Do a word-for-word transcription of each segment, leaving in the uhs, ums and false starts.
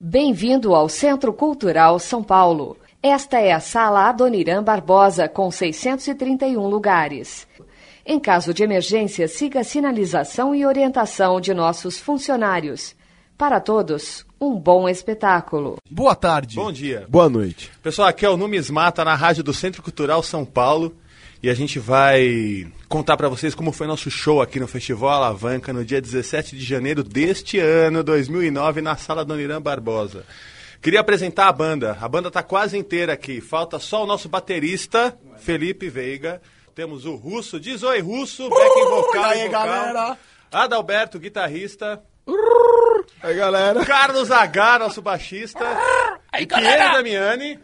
Bem-vindo ao Centro Cultural São Paulo. Esta é a Sala Adoniran Barbosa, com seiscentos e trinta e um lugares. Em caso de emergência, siga a sinalização e orientação de nossos funcionários. Para todos, um bom espetáculo. Boa tarde. Bom dia. Boa noite. Pessoal, aqui é o Numismata, na rádio do Centro Cultural São Paulo. E a gente vai contar para vocês como foi nosso show aqui no Festival Alavanca no dia dezessete de janeiro deste ano, dois mil e nove, na Sala Adoniran Barbosa. Queria apresentar a banda. A banda está quase inteira aqui. Falta só o nosso baterista, Felipe Veiga. Temos o Russo, diz oi Russo, backing vocal, aí, vocal. Galera. Adalberto, guitarrista. Aí, galera. Carlos H, nosso baixista. Aí, e Piero Damiani.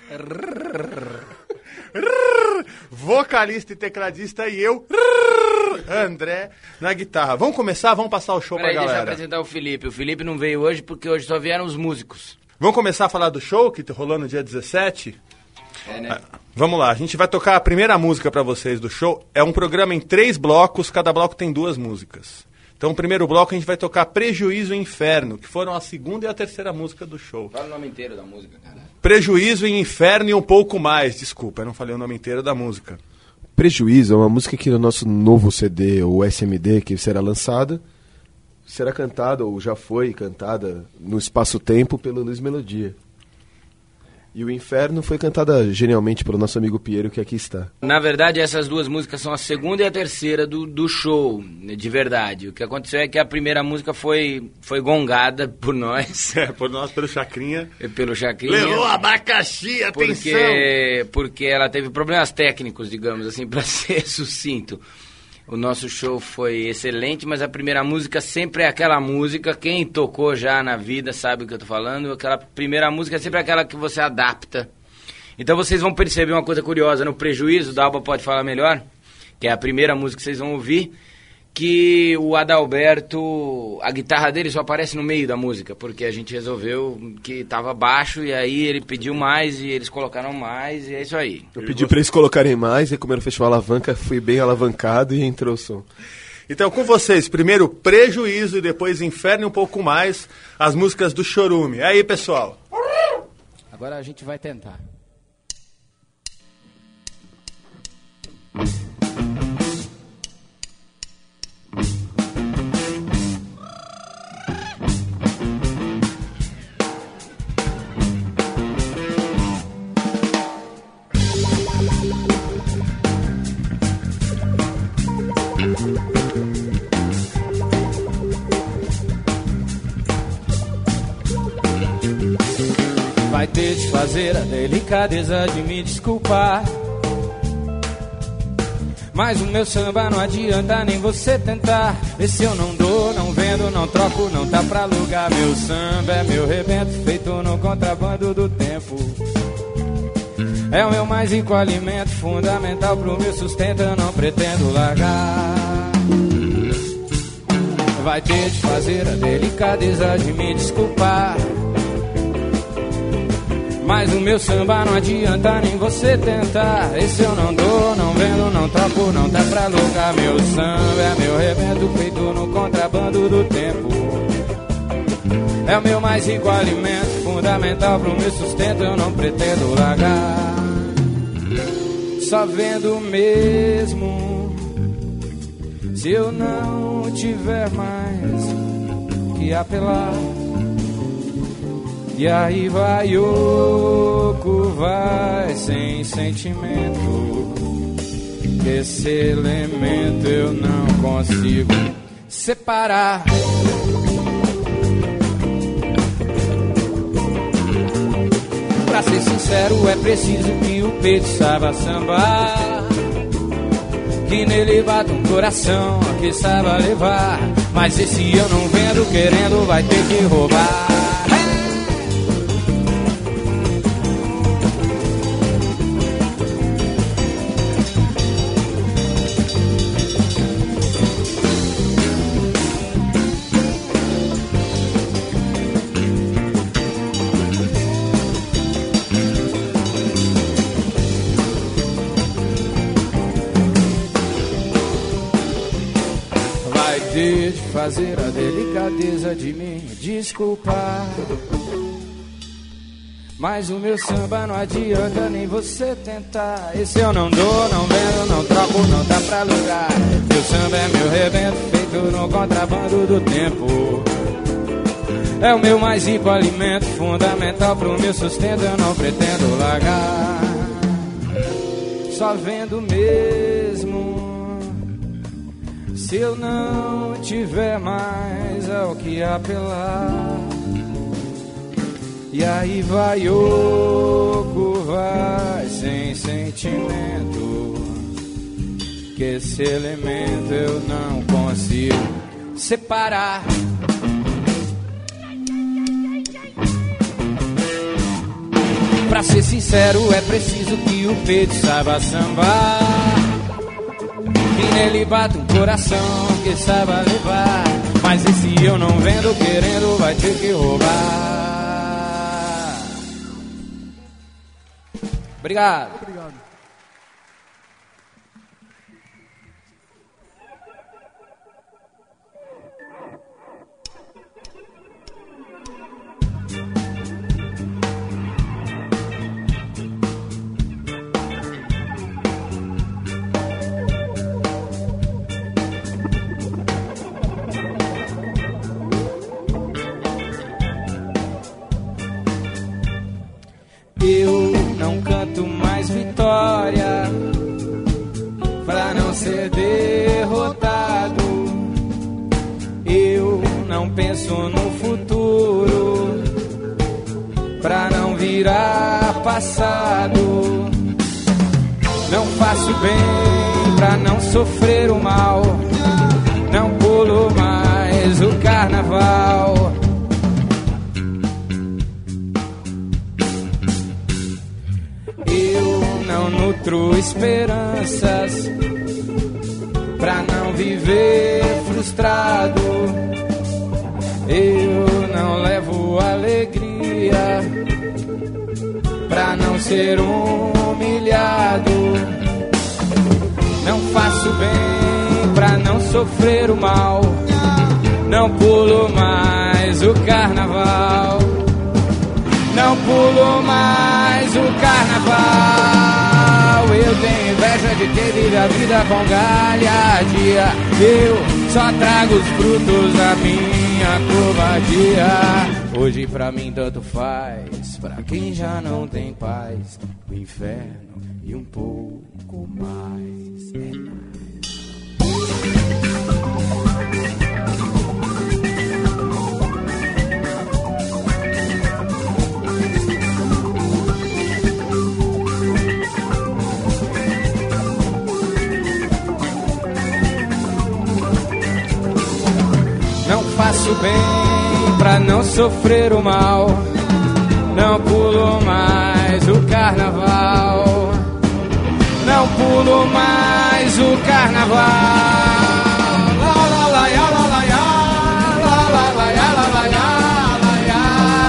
Vocalista e tecladista, e eu, André, na guitarra. Vamos começar? Vamos passar o show Peraí, pra galera. Deixa eu apresentar o Felipe. O Felipe não veio hoje porque hoje só vieram os músicos. Vamos começar a falar do show que rolou no dia dezessete? É, né? Ah, vamos lá, a gente vai tocar a primeira música pra vocês do show. É um programa em três blocos, cada bloco tem duas músicas. Então, o primeiro bloco a gente vai tocar Prejuízo e Inferno, que foram a segunda e a terceira música do show. Fala o nome inteiro da música, cara. Prejuízo e Inferno e um pouco mais. Desculpa, eu não falei o nome inteiro da música. Prejuízo é uma música que no nosso novo C D, o S M D, que será lançada, será cantada, ou já foi cantada, no espaço-tempo pelo Luiz Melodia. E o Inferno foi cantada genialmente pelo nosso amigo Piero, que aqui está. Na verdade, essas duas músicas são a segunda e a terceira do, do show, de verdade. O que aconteceu é que a primeira música foi, foi gongada por nós. É, por nós, pelo Chacrinha. Pelo Chacrinha. Levou abacaxi, atenção! Porque, porque ela teve problemas técnicos, digamos assim, para ser sucinto. O nosso show foi excelente, mas a primeira música sempre é aquela música, quem tocou já na vida sabe o que eu tô falando, aquela primeira música é sempre aquela que você adapta. Então vocês vão perceber uma coisa curiosa, no Prejuízo, o Dalba pode falar melhor, que é a primeira música que vocês vão ouvir, que o Adalberto, a guitarra dele só aparece no meio da música, porque a gente resolveu que tava baixo e aí ele pediu mais e eles colocaram mais e é isso aí. Eu pedi pra eles colocarem mais, e como era o Festival Alavanca, fui bem alavancado e entrou o som. Então, com vocês, primeiro Prejuízo e depois Inferno e um pouco mais, as músicas do Chorume. E aí, pessoal? Agora a gente vai tentar. Vai ter de fazer a delicadeza de me desculpar, mas o meu samba não adianta nem você tentar. Esse eu não dou, não vendo, não troco, não tá pra alugar. Meu samba é meu rebento, feito no contrabando do tempo. É o meu mais rico alimento, fundamental pro meu sustento, eu não pretendo largar. Vai ter de fazer a delicadeza de me desculpar, mas o meu samba não adianta nem você tentar. Esse eu não dou, não vendo, não troco, não dá pra loucar. Meu samba é meu rebento, feito no contrabando do tempo. É o meu mais rico alimento, fundamental pro meu sustento, eu não pretendo largar. Só vendo mesmo se eu não tiver mais que apelar. E aí vai oco, vai sem sentimento. Esse elemento eu não consigo separar. Pra ser sincero, é preciso que o peito saiba sambar, que nele bata um coração que saiba levar. Mas esse eu não vendo, querendo, vai ter que roubar. Vai ter de fazer a delicadeza de me desculpar, Mas o meu samba não adianta nem você tentar. Esse eu não dou, não vendo, não troco, não dá pra alugar. Meu samba é meu rebento feito no contrabando do tempo. É o meu mais rico alimento, fundamental pro meu sustento, eu não pretendo largar. Só vendo mesmo, se eu não tiver mais ao que apelar. E aí vai oco, vai sem sentimento, que esse elemento eu não consigo separar. Pra ser sincero, é preciso que o peito saiba sambar, que nele bata um coração que saiba levar. Mas esse eu não vendo, querendo, vai ter que roubar. Obrigado. Obrigado. Eu não canto mais vitória pra não ser derrotado. Eu não penso no futuro pra não virar passado. Não faço bem pra não sofrer o mal. Não pulo mais o carnaval. Eu não nutro esperanças pra não viver frustrado. Eu não levo alegria pra não ser humilhado. Não faço bem pra não sofrer o mal. Não pulo mais o carnaval. Não pulo mais o carnaval. Eu tenho inveja de quem vive a vida com galhardia. Eu só trago os frutos da minha covardia. Hoje pra mim tanto faz, pra quem já não tem paz, o inferno e um pouco mais. Não faço bem pra não sofrer o mal. Não pulo mais o carnaval. Não pulo mais o carnaval. La la la ya, la la ya, la la la ya, la la ya, la ya,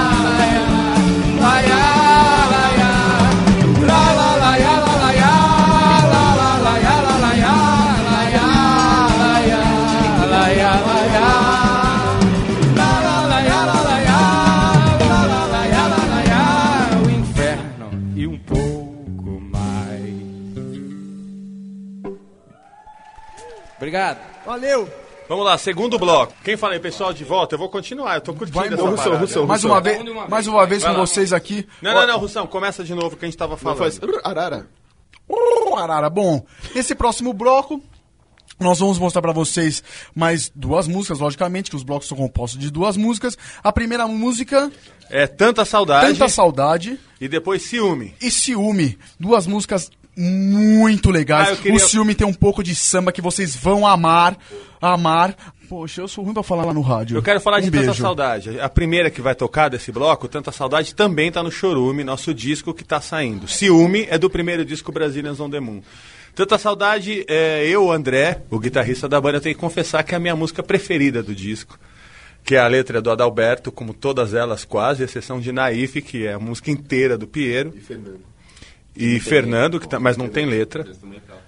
la ya, la ya, la la la ya, la la ya, la la la ya, la la ya, la ya, la ya, la ya, la ya. Obrigado. Valeu. Vamos lá, segundo bloco. Quem fala aí, pessoal, de volta? Eu vou continuar, eu tô curtindo essa Russell, parada. Russell, Mais Russell. uma vez, mais uma vez com vocês aqui. Não, não, não, Russão, começa de novo que a gente tava Não falando. faz arara. Uh, Arara. Bom, nesse próximo bloco, nós vamos mostrar pra vocês mais duas músicas, logicamente, que os blocos são compostos de duas músicas. A primeira música, É Tanta Saudade Tanta Saudade e depois Ciúme. e Ciúme. Duas músicas muito legais. Ah, eu queria- O Ciúme tem um pouco de samba que vocês vão amar, amar. Poxa, eu sou ruim pra falar lá no rádio. Eu quero falar um de beijo. Tanta Saudade. A primeira que vai tocar desse bloco, Tanta Saudade, também tá no Chorume, nosso disco que tá saindo. Ciúme é do primeiro disco Brazilians on the Moon. Tanta Saudade, é, eu, André, o guitarrista da banda, eu tenho que confessar que é a minha música preferida do disco. Que é a letra do Adalberto, como todas elas quase, exceção de Naif, que é a música inteira do Piero. E Fernando. E Fernando, que tá, mas não tem letra.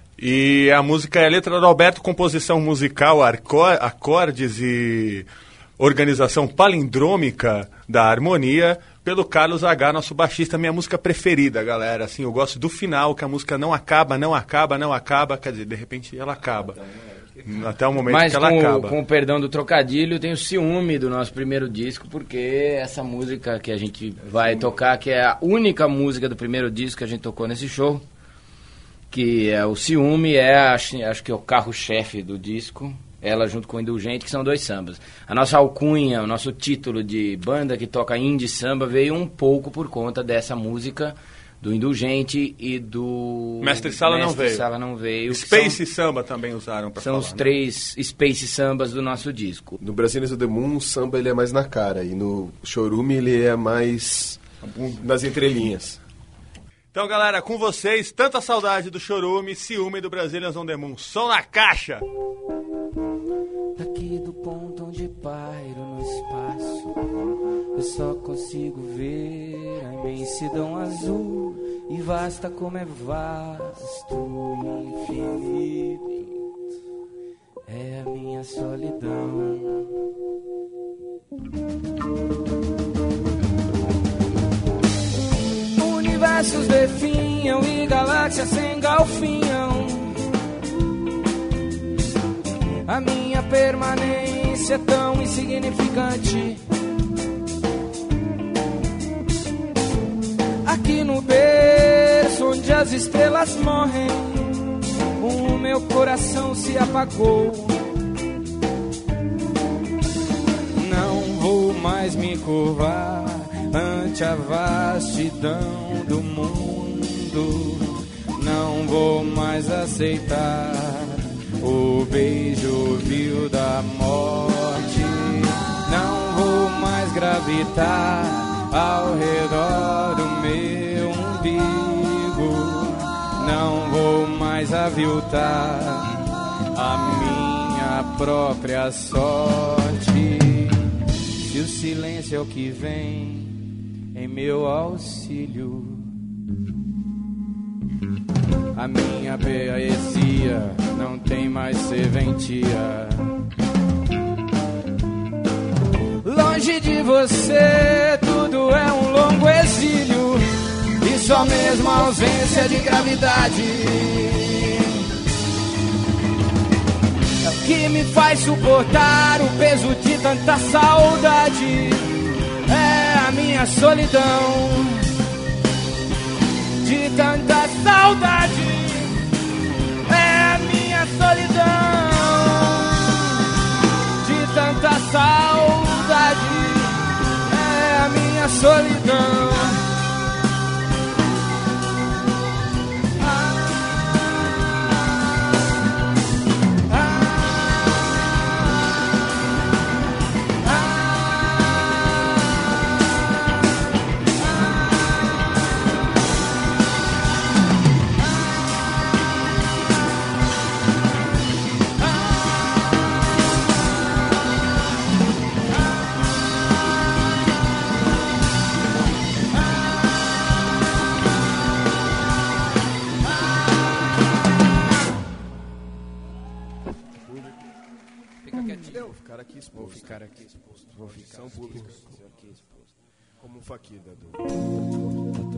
E a música é a letra do Alberto, composição musical, arco- acordes e organização palindrômica da harmonia, pelo Carlos H, nosso baixista, minha música preferida, galera. Assim, eu gosto do final, que a música não acaba, não acaba, não acaba, quer dizer, de repente ela acaba. Até o momento Mas que ela com, acaba. com o perdão do trocadilho, tenho ciúme do nosso primeiro disco, porque essa música que a gente vai tocar, que é a única música do primeiro disco que a gente tocou nesse show, que é o Ciúme, é acho, acho que é o carro-chefe do disco, ela junto com o Indulgente, que são dois sambas. A nossa alcunha, o nosso título de banda que toca indie samba veio um pouco por conta dessa música do Indulgente e do... Mestre Sala não veio. Sala não veio. Space são, Samba também usaram pra São falar, os né? três Space Sambas do nosso disco. No Brasílias of the Moon, o samba ele é mais na cara. E no Chorume ele é mais nas entrelinhas. Então, galera, com vocês, tanta saudade do Chorume, ciúme do Brasílias on the Moon. Som na caixa! Daqui do ponto onde pairo no espaço, eu só consigo ver a imensidão azul e vasta como é vasto o infinito. É a minha solidão. Universos definham e galáxias se engalfinham. A minha permanência é tão insignificante. Aqui no berço onde as estrelas morrem, o meu coração se apagou. Não vou mais me curvar ante a vastidão do mundo. Não vou mais aceitar o beijo vil da morte. Não vou mais gravitar ao redor do meu umbigo. Não vou mais aviltar a minha própria sorte. Se o silêncio é o que vem em meu auxílio, a minha poesia não tem mais serventia. Longe de você tudo é um longo exílio, e só mesmo a ausência de gravidade é o que me faz suportar o peso de tanta saudade. É a minha solidão, de tanta saudade. É a minha solidão, de tanta saudade. É a minha solidão. Vou ficar aqui exposto. Vou ficar aqui exposto. Vou ficar São públicas. Aqui exposto. Como um faquir da dor.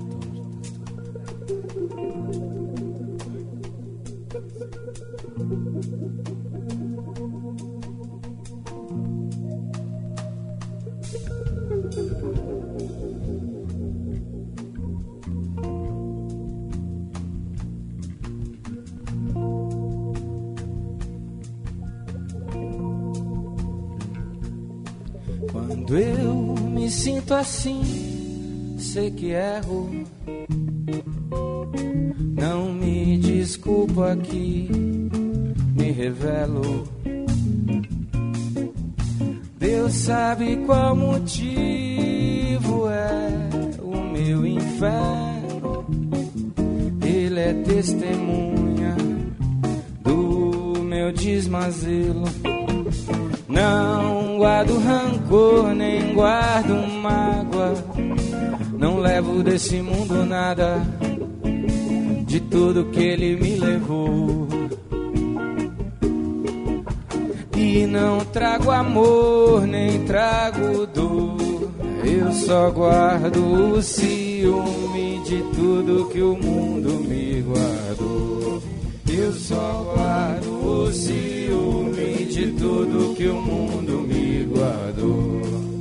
Quando eu me sinto assim, sei que erro. Não me desculpo aqui, me revelo. Deus sabe qual motivo é o meu inferno. Ele é testemunha do meu desmazelo. Não guardo rancor, nem guardo mágoa. Não levo desse mundo nada, de tudo que ele me levou. E não trago amor, nem trago dor. Eu só guardo o ciúme de tudo que o mundo me guardou. Eu só guardo o ciúme de tudo que o mundo me guardou.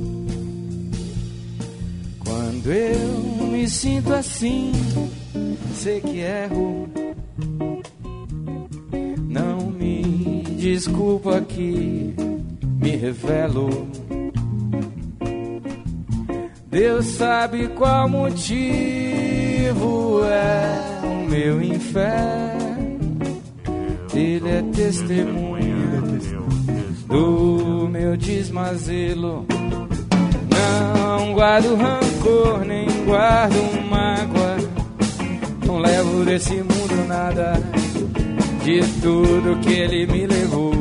Quando eu me sinto assim, sei que erro. Não me desculpa que me revelo. Deus sabe qual motivo é o meu inferno. Ele é testemunha do meu desmazelo. Não guardo rancor, nem guardo mágoa. Não levo desse mundo nada de tudo que ele me levou.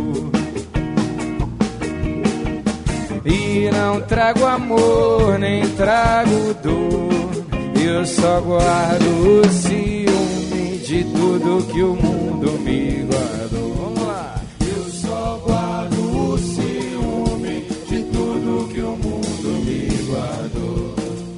E não trago amor, nem trago dor. Eu só guardo o ciúme de tudo que o mundo me guardou. Vamos lá! Eu só guardo o ciúme de tudo que o mundo me guardou.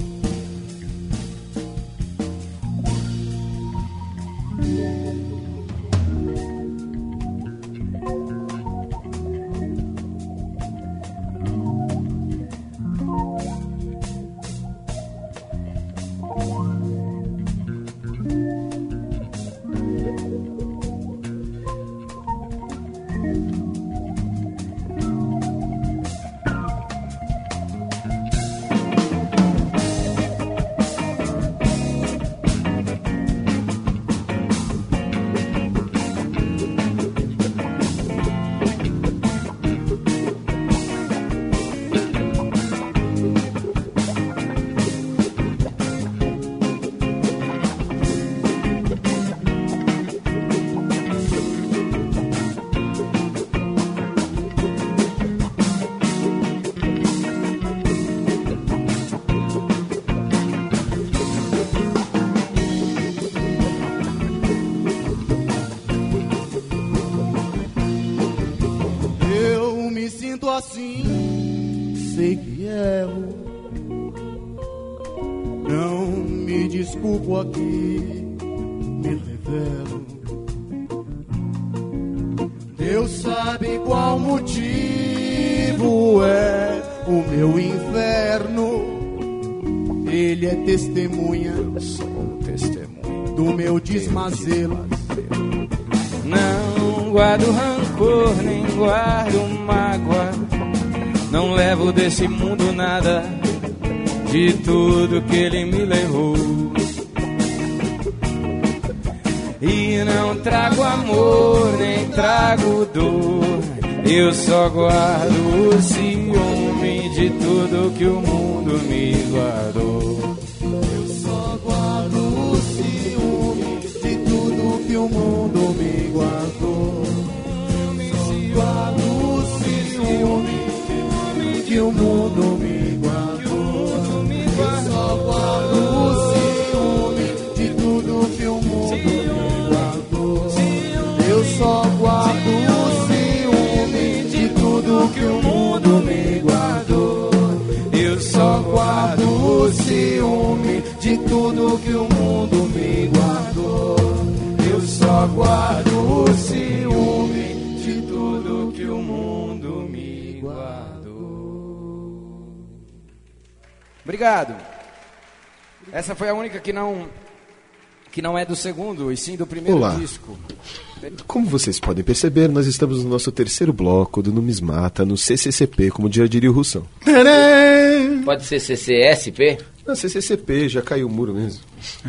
Assim, sei que erro. Não me desculpo aqui, me revelo. Deus sabe qual motivo é o meu inferno. Ele é testemunha, testemunha do meu desmazelo. Não guardo rancor, nem guardo mágoa. Não levo desse mundo nada de tudo que ele me levou. E não trago amor, nem trago dor. Eu só guardo o ciúme de tudo que o mundo me guardou. Eu só guardo o ciúme de tudo que o mundo me guardou. Eu guardo o ciúme que o mundo me guardou. Eu só guardo o ciúme de tudo que o mundo me guardou. Eu só guardo o ciúme de tudo que o mundo me guardou. Eu só guardo o ciúme de tudo que o mundo me guardou. Eu só guardo o ciúme de tudo que o mundo me guardou. Obrigado. Essa foi a única que não que não é do segundo, e sim do primeiro Olá. disco. Como vocês podem perceber, nós estamos no nosso terceiro bloco do Numismata, no C C C P, como já diria o Russão. Pode ser C C S P? Não, C C C P, já caiu o muro mesmo.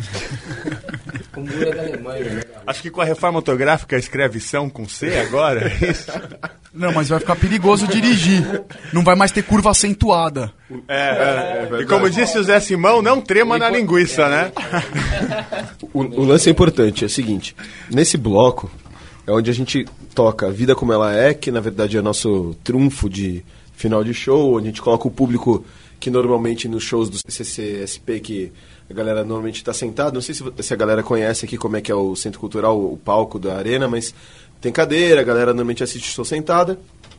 O muro é da Alemanha, né? Acho que com a reforma ortográfica escreve São com C agora, é isso? Não, mas vai ficar perigoso dirigir. Não vai mais ter curva acentuada. É, é, e como disse o Zé Simão, não trema na linguiça, né? O, o lance é importante, é o seguinte, nesse bloco é onde a gente toca a vida como ela é, que na verdade é nosso trunfo de final de show, onde a gente coloca o público que normalmente nos shows do C C S P, que a galera normalmente está sentada, não sei se, se a galera conhece aqui como é que é o Centro Cultural, o palco da arena, mas tem cadeira, a galera normalmente assiste show sentada,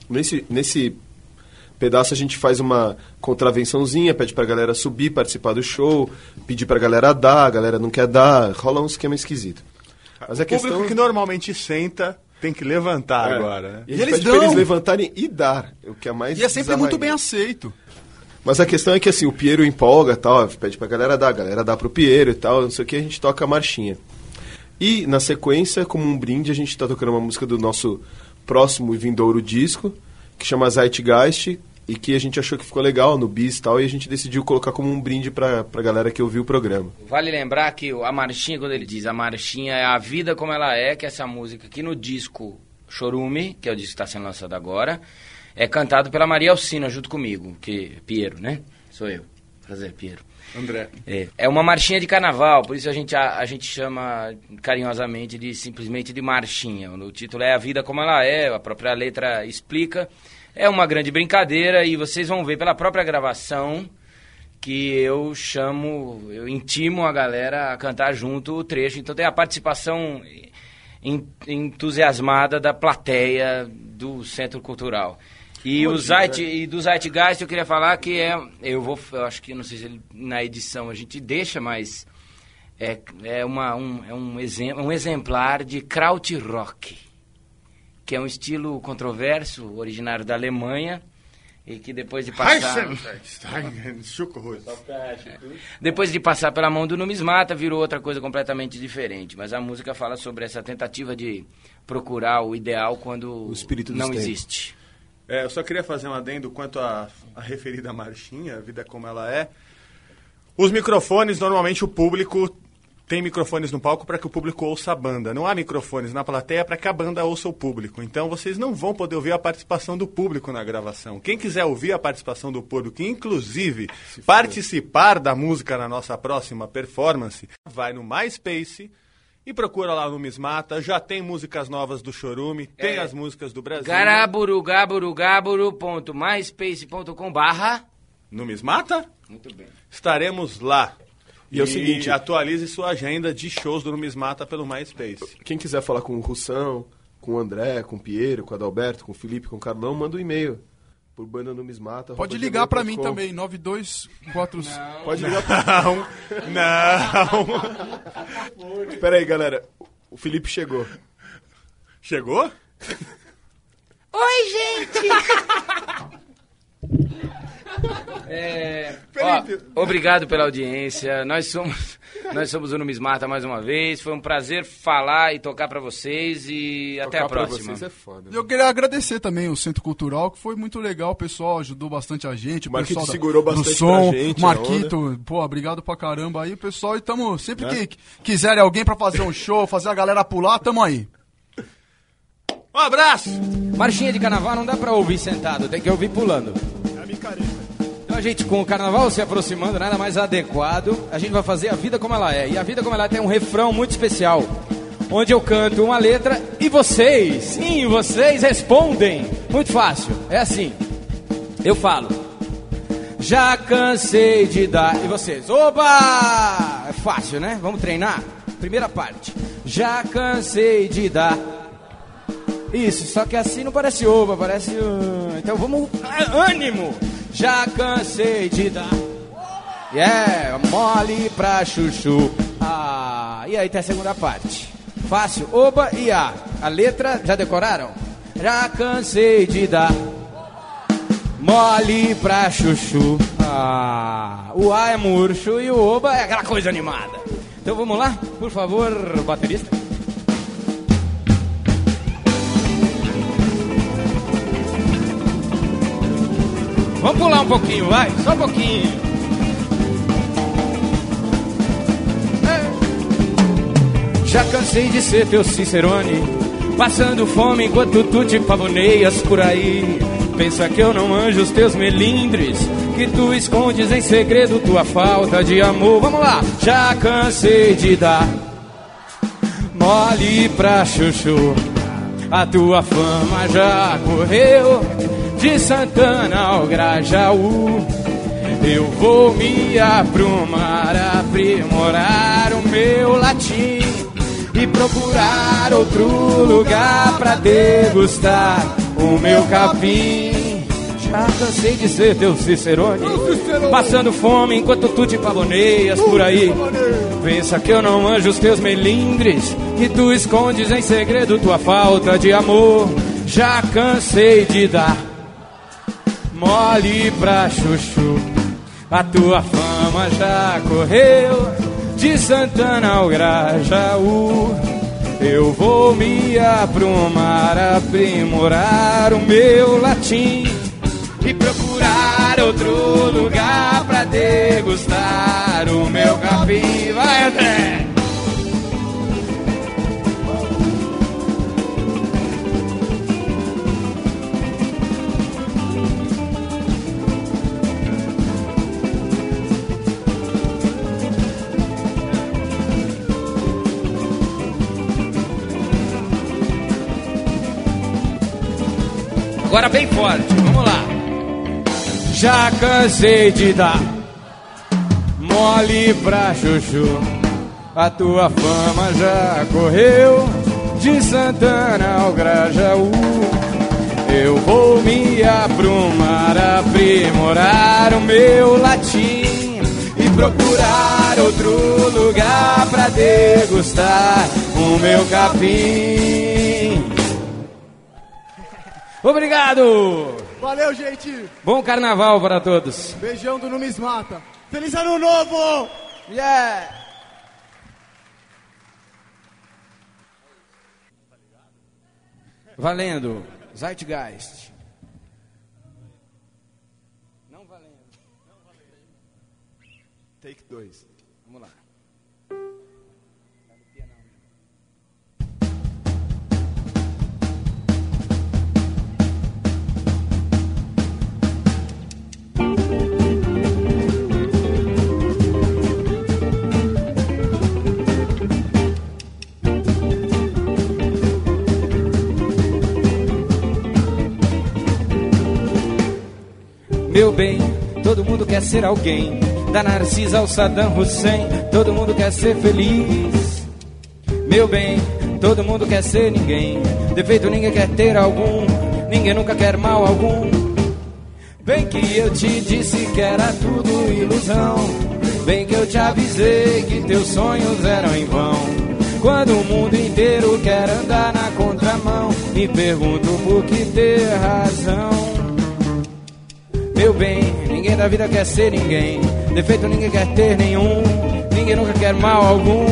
Nesse, nesse pedaço a gente faz uma contravençãozinha, pede pra galera subir, participar do show, pedir pra galera dar, a galera não quer dar, rola um esquema esquisito. Mas a o questão... público que normalmente senta tem que levantar É. agora, né? E, a E gente eles pede pra dão. eles levantarem e dar, o que é mais E é sempre bizarro muito ainda. bem aceito. Mas a questão é que assim, o Piero empolga e tal, pede pra galera dar, a galera dá pro Piero e tal, não sei o que, a gente toca a marchinha. E na sequência, como um brinde, a gente tá tocando uma música do nosso próximo e vindouro disco, que chama Zeitgeist, e que a gente achou que ficou legal no bis e tal, e a gente decidiu colocar como um brinde pra, pra galera que ouviu o programa. Vale lembrar que a marchinha, quando ele diz a marchinha é a vida como ela é, que essa música aqui no disco Chorume, que é o disco que está sendo lançado agora, é cantado pela Maria Alcina junto comigo, que Piero, né? Sou eu. Prazer, Piero. André. É, é uma marchinha de carnaval, por isso a gente, a, a gente chama carinhosamente de simplesmente de marchinha. O título é A Vida Como Ela É, a própria letra explica. É uma grande brincadeira e vocês vão ver pela própria gravação que eu chamo, eu intimo a galera a cantar junto o trecho. Então tem a participação en- entusiasmada da plateia do Centro Cultural. E, o Zeit, e do Zeitgeist eu queria falar que é, eu vou, eu acho que, não sei se ele, na edição a gente deixa, mas é, é, uma, um, é um, exem, um exemplar de Krautrock, que é um estilo controverso, originário da Alemanha, e que depois de passar... depois de passar pela mão do numismata, virou outra coisa completamente diferente. Mas a música fala sobre essa tentativa de procurar o ideal quando O espírito dos não tempos. existe. É, eu só queria fazer um adendo quanto à à referida marchinha, a vida como ela é. Os microfones, normalmente o público tem microfones no palco para que o público ouça a banda. Não há microfones na plateia para que a banda ouça o público. Então vocês não vão poder ouvir a participação do público na gravação. Quem quiser ouvir a participação do público, inclusive participar da música na nossa próxima performance, vai no MySpace e procura lá no Numismata. Já tem músicas novas do Chorume, tem É. as músicas do Brasil. garaburugaburu.myspace.com barra Numismata? Muito bem. Estaremos lá. E é o seguinte- atualize sua agenda de shows do Numismata pelo MySpace. Quem quiser falar com o Russão, com o André, com o Piero, com o Adalberto, com o Felipe, com o Carlão, manda um e-mail por banda numismata. Pode arroba ligar pra gmail mim ponto com. também, nove dois quatro... Pode ligar pra... Não, não. Pera aí, galera. O Felipe chegou. Chegou? Oi, gente! É, ó, obrigado pela audiência. Nós somos, nós somos o Numismata mais uma vez. Foi um prazer falar e tocar pra vocês e até a Tocar pra próxima. vocês é foda. Eu queria agradecer também o Centro Cultural, que foi muito legal, o pessoal ajudou bastante a gente, o, O Marquito pessoal da- segurou do bastante som, pra gente, o Marquito, pô, obrigado pra caramba aí, pessoal, e tamo, sempre Né? que quiserem alguém pra fazer um show, fazer a galera pular, tamo aí. Um abraço! Marchinha de carnaval não dá pra ouvir sentado, tem que ouvir pulando. É a micareta. Então a gente, com o carnaval se aproximando, nada mais adequado, a gente vai fazer A Vida Como Ela É. E A Vida Como Ela É tem um refrão muito especial, onde eu canto uma letra e vocês, sim, vocês respondem. Muito fácil, é assim. Eu falo, já cansei de dar... E vocês, oba! É fácil, né? Vamos treinar? Primeira parte. Já cansei de dar... Isso, só que assim não parece oba, parece... uh, Então vamos... ah, ânimo! Já cansei de dar... Yeah, mole pra chuchu. Ah, e aí tem a segunda parte. Fácil, oba e a. A letra, já decoraram? Já cansei de dar... Mole pra chuchu. Ah, o A é murcho e o oba é aquela coisa animada. Então vamos lá, por favor, baterista. Vamos pular um pouquinho, vai, só um pouquinho. É. Já cansei de ser teu Cicerone, passando fome enquanto tu te pavoneias por aí. Pensa que eu não manjo os teus melindres, que tu escondes em segredo tua falta de amor. Vamos lá! Já cansei de dar mole pra chuchu, a tua fama já correu de Santana ao Grajaú. Eu vou me aprumar, aprimorar o meu latim e procurar outro lugar pra degustar o meu capim. Já cansei de ser teu cicerone, passando fome enquanto tu te pavoneias por aí. Pensa que eu não manjo os teus melindres, que tu escondes em segredo tua falta de amor. Já cansei de dar mole pra chuchu, a tua fama já correu de Santana ao Grajaú. Eu vou me aprumar, aprimorar o meu latim e procurar outro lugar pra degustar o meu capim. Vai, André! Agora bem forte, vamos lá. Já cansei de dar mole pra chuchu, a tua fama já correu de Santana ao Grajaú. Eu vou me aprumar, aprimorar o meu latim e procurar outro lugar pra degustar o meu capim. Obrigado! Valeu, gente! Bom carnaval para todos! Beijão do Numismata! Feliz Ano Novo! Yeah! Valendo! Zeitgeist! Não valendo! Take dois. Vamos lá! Meu bem, todo mundo quer ser alguém, da Narcisa ao Saddam Hussein, todo mundo quer ser feliz. Meu bem, todo mundo quer ser ninguém, defeito ninguém quer ter algum, ninguém nunca quer mal algum. Bem que eu te disse que era tudo ilusão, bem que eu te avisei que teus sonhos eram em vão. Quando o mundo inteiro quer andar na contramão, me pergunto por que ter razão. Meu bem, ninguém da vida quer ser ninguém, defeito ninguém quer ter nenhum, ninguém nunca quer mal algum.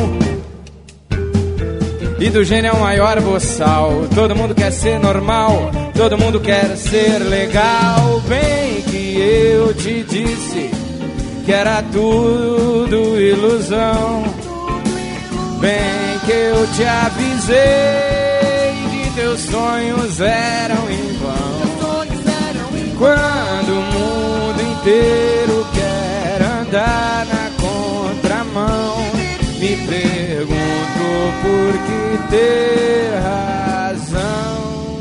E do gênio é o maior boçal, todo mundo quer ser normal, todo mundo quer ser legal. Bem que eu te disse que era tudo ilusão, bem que eu te avisei que teus sonhos eram em vão. Quando o mundo inteiro quer andar na contramão, me pergunto por que ter razão.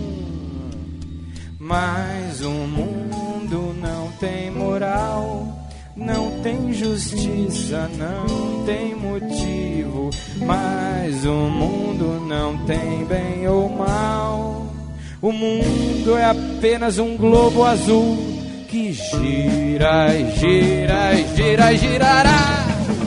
Mas o mundo não tem moral, não tem justiça, não tem motivo. Mas o mundo não tem bem ou mal. O mundo é apenas um globo azul que gira e gira e gira e girará.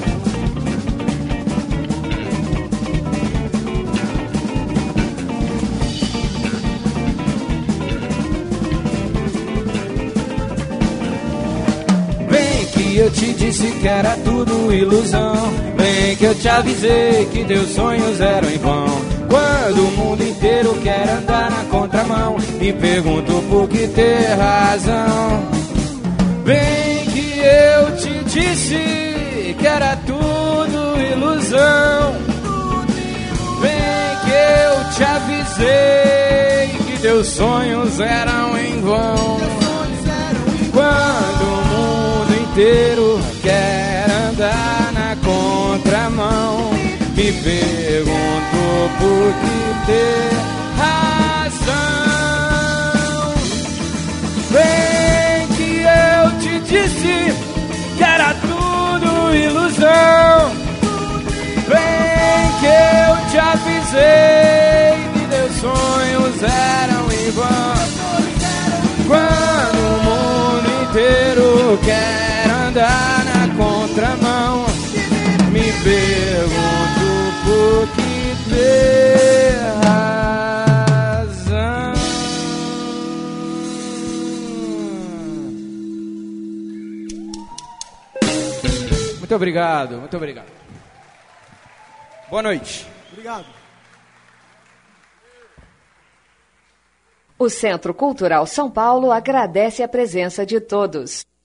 Bem que eu te disse que era tudo ilusão, bem que eu te avisei que teus sonhos eram em vão. Quando o mundo inteiro quer andar na contramão, me pergunto por que ter razão. Bem que eu te disse que era tudo ilusão, bem que eu te avisei que teus sonhos eram em vão. Quando o mundo inteiro quer andar na contramão, me pergunto por que ter razão. Bem que eu te disse que era tudo ilusão, bem que eu te avisei que teus sonhos eram em vão. mão. Me pergunto por que ter razão. Muito obrigado, muito obrigado. Boa noite. Obrigado. O Centro Cultural São Paulo agradece a presença de todos.